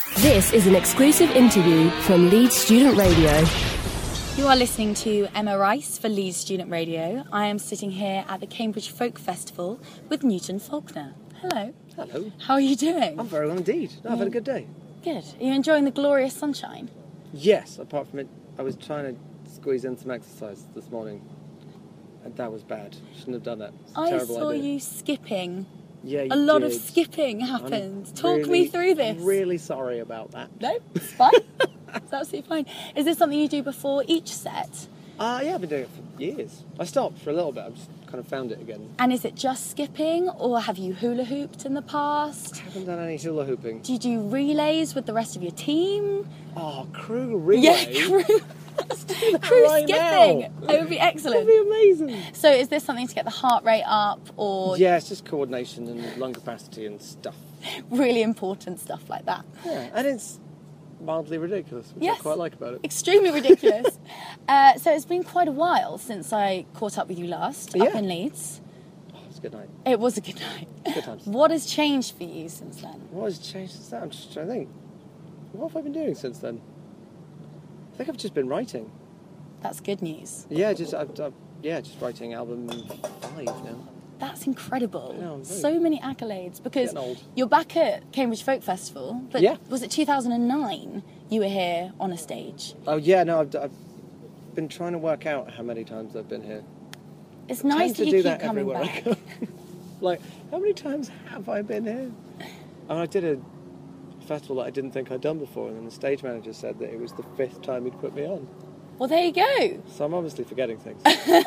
This is an exclusive interview from Leeds Student Radio. You are listening to Emma Rice for Leeds Student Radio. I am sitting here at the Cambridge Folk Festival with Newton Faulkner. Hello. Hello. How are you doing? I'm very well indeed. I've had a good day. Good. Are you enjoying the glorious sunshine? Yes, apart from it, I was trying to squeeze in some exercise this morning, and that was bad. Shouldn't have done that. It's a I terrible saw idea. you skipping. Yeah, you A lot did. of skipping happened. I'm Talk me through this. Really sorry about that. No, it's fine. It's absolutely fine. Is this something you do before each set? Yeah, I've been doing it for years. I stopped for a little bit. I've just kind of found it again. And is it just skipping, or have you hula hooped in the past? I haven't done any hula hooping. Do you do relays with the rest of your team? Oh, crew relay. Yeah, crew right skipping. now. It would be excellent. That'd be amazing. So is this something to get the heart rate up, or Yeah, it's just coordination and lung capacity and stuff. really important stuff like that? Yeah, and it's mildly ridiculous, which Yes. I quite like about it. Extremely ridiculous. So it's been quite a while since I caught up with you last up Yeah. in Leeds. Oh, it's a good night. It was a good night. Good times. What has changed for you since then? What has changed since that? I'm just trying to think. What have I been doing since then? I think I've just been writing. That's good news. Yeah, just writing album 5 now. That's incredible. Yeah, I'm very- So many accolades, because Getting old. you're back at Cambridge Folk Festival, but Yeah. was it 2009 you were here on a stage? Oh yeah, no, I've been trying to work out how many times I've been here. It's I nice tend that to you do keep that coming everywhere I back. go. Like, how many times have I been here? And I did a festival that I didn't think I'd done before, and then the stage manager said that it was the 5th time he'd put me on. Well, there you go. So I'm obviously forgetting things.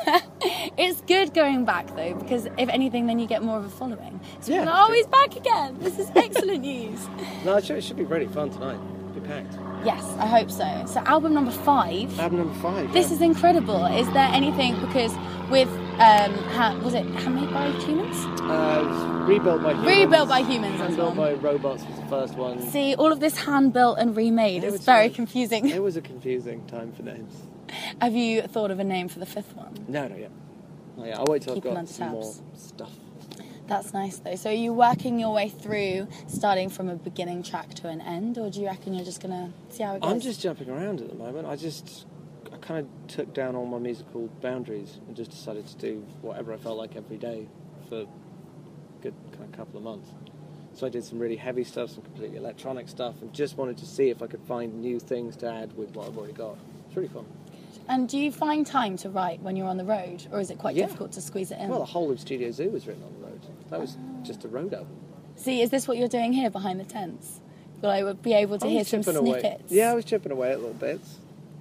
It's good going back, though, because if anything, then you get more of a following. So Yeah, people are, oh, true. he's back again. This is excellent news. No, it should be really fun tonight. Be packed. Yes, I hope so. So album number 5. Album number 5. This is incredible. Is there anything, because with, was it Handmade by Humans? Rebuilt by Humans. Rebuilt by Humans as Hand-built well. by Robots was the first one. See, all of this hand-built and remade It is was very like- confusing. It was a confusing time for names. Have you thought of a name for the 5th one? No, not yet. Not yet. I'll wait till Keep I've them got some under more tabs. stuff. That's nice, though. So are you working your way through, starting from a beginning track to an end, or do you reckon you're just going to see how it goes? I'm just jumping around at the moment. I kind of took down all my musical boundaries and just decided to do whatever I felt like every day for a good kind of couple of months. So I did some really heavy stuff, some completely electronic stuff, and just wanted to see if I could find new things to add with what I've already got. It's really fun. And do you find time to write when you're on the road, or is it quite Yeah. difficult to squeeze it in? Well, the whole of Studio Zoo was written on the road. That was just a road album. See, is this what you're doing here behind the tents? Will I be able to I hear was some chipping away. snippets? Yeah, I was chipping away at little bits.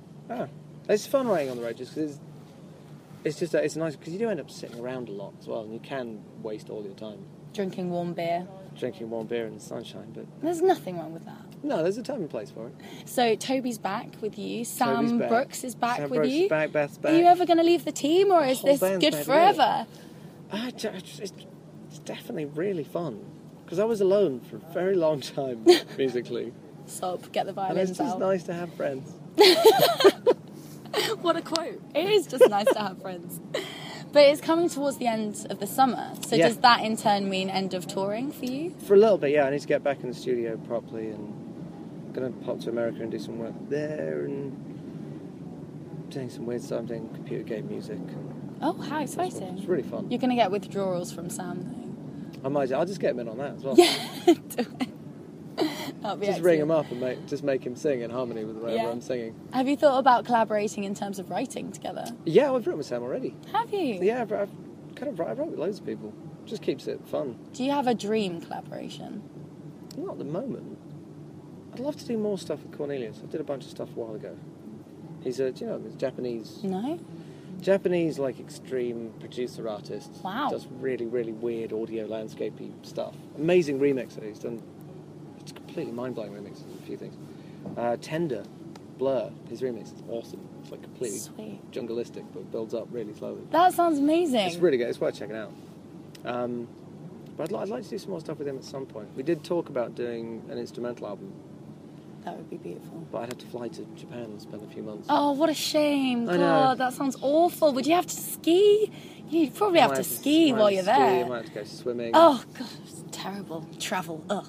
It's fun writing on the road just because it's nice because you do end up sitting around a lot as well, and you can waste all your time Drinking warm beer. drinking warm beer in the sunshine. But There's nothing wrong with that. no, there's a time and place for it. So Toby's back with you. Toby's Sam back. Brooks is back Sam with Brooks you. is back. Beth's back. Are you ever going to leave the team, or is whole this band's good back forever? It's definitely really fun because I was alone for a very long time musically, Sob, get the and it's violins just out. nice to have friends. What a quote. It is just nice to have friends. But it's coming towards the end of the summer, so Yeah. does that in turn mean end of touring for you? For a little bit, yeah. I need to get back in the studio properly, and I'm gonna pop to America and do some work there, and doing some weird stuff. I'm doing computer game music. Oh, how It's exciting. really fun. You're going to get withdrawals from Sam, I'll just get him in on that as well. though. Yeah, do it. That'll be Just ring excellent. him up and make him sing in harmony with whatever Yeah. I'm singing. Have you thought about collaborating in terms of writing together? Yeah, I've written with Sam already. Have you? Yeah, I've I wrote with loads of people. Just keeps it fun. Do you have a dream collaboration? Not at the moment. I'd love to do more stuff with Cornelius. I did a bunch of stuff a while ago. He's a Japanese No? like extreme producer artist. Wow. Does really, really weird audio landscapey stuff. Amazing remixer. He's done it's completely mind-blowing remixes of a few things. Tender, Blur, his remix is awesome. It's like completely Sweet. jungleistic but builds up really slowly. That sounds amazing. It's really good. It's worth checking out. But I'd like to do some more stuff with him at some point. We did talk about doing an instrumental album, That would be beautiful. but I'd have to fly to Japan and spend a few months. Oh, what a shame. I know. God, that sounds awful. Would you have to ski? You'd probably have to ski while you're there. I might have to go swimming. Oh, God, it's terrible. Travel, ugh.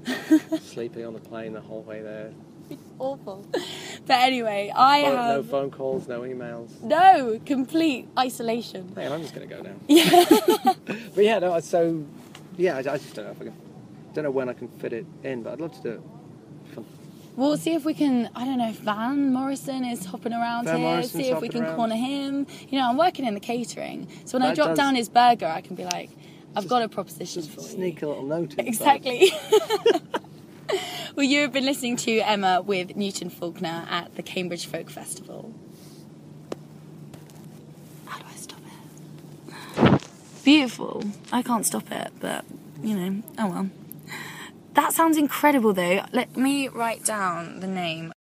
Sleeping on the plane the whole way there. Awful. But anyway, I have... No phone calls, no emails. No, complete isolation. Man, I'm just going to go now. Yeah. But yeah, no, so... Yeah, I just don't know if I can... Don't know when I can fit it in, but I'd love to do it. Fun. We'll see if we can, I don't know if Van Morrison is hopping around Van here, Morrison's see if we can hopping corner him. You know, I'm working in the catering, so when I That drop does- down his burger, I can be like, I've got a proposition for you. Sneak a little note in. Exactly. Well, you have been listening to Emma with Newton Faulkner at the Cambridge Folk Festival. How do I stop it? Beautiful. I can't stop it, but, you know, oh well. That sounds incredible, though. Let me write down the name.